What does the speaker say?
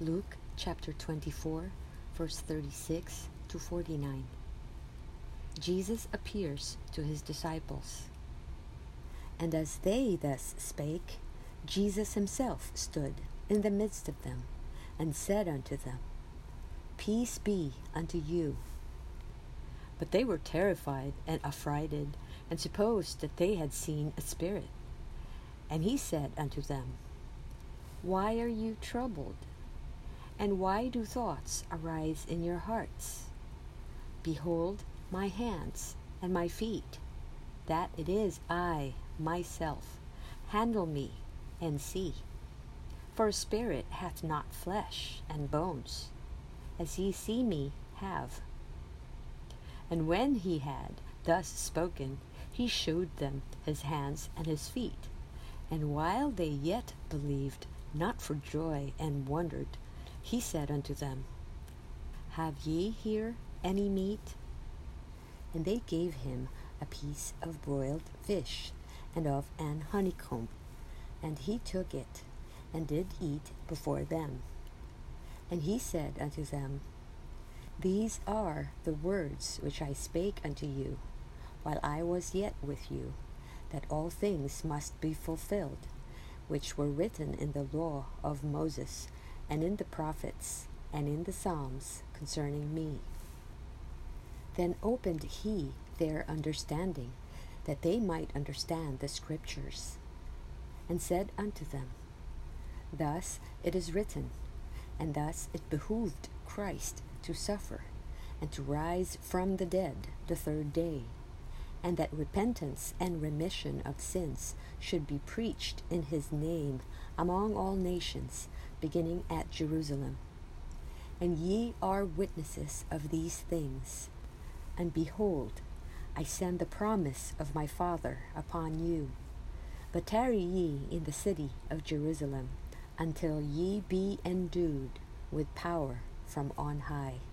Luke chapter 24, verse 36 to 49. Jesus appears to his disciples. And as they thus spake, Jesus himself stood in the midst of them, and said unto them, Peace be unto you. But they were terrified and affrighted, and supposed that they had seen a spirit. And he said unto them, Why are you troubled? And why do thoughts arise in your hearts? Behold my hands and my feet, that it is I myself. Handle me and see. For a spirit hath not flesh and bones, as ye see me have. And when he had thus spoken, he shewed them his hands and his feet. And while they yet believed not for joy and wondered, he said unto them, Have ye here any meat? And they gave him a piece of broiled fish, and of an honeycomb. And he took it, and did eat before them. And he said unto them, These are the words which I spake unto you, while I was yet with you, that all things must be fulfilled, which were written in the law of Moses, and in the prophets, and in the Psalms concerning me. Then opened he their understanding, that they might understand the Scriptures, and said unto them, Thus it is written, and thus it behooved Christ to suffer, and to rise from the dead the third day, and that repentance and remission of sins should be preached in his name among all nations, beginning at Jerusalem. And ye are witnesses of these things. And behold, I send the promise of my Father upon you. But tarry ye in the city of Jerusalem, until ye be endued with power from on high.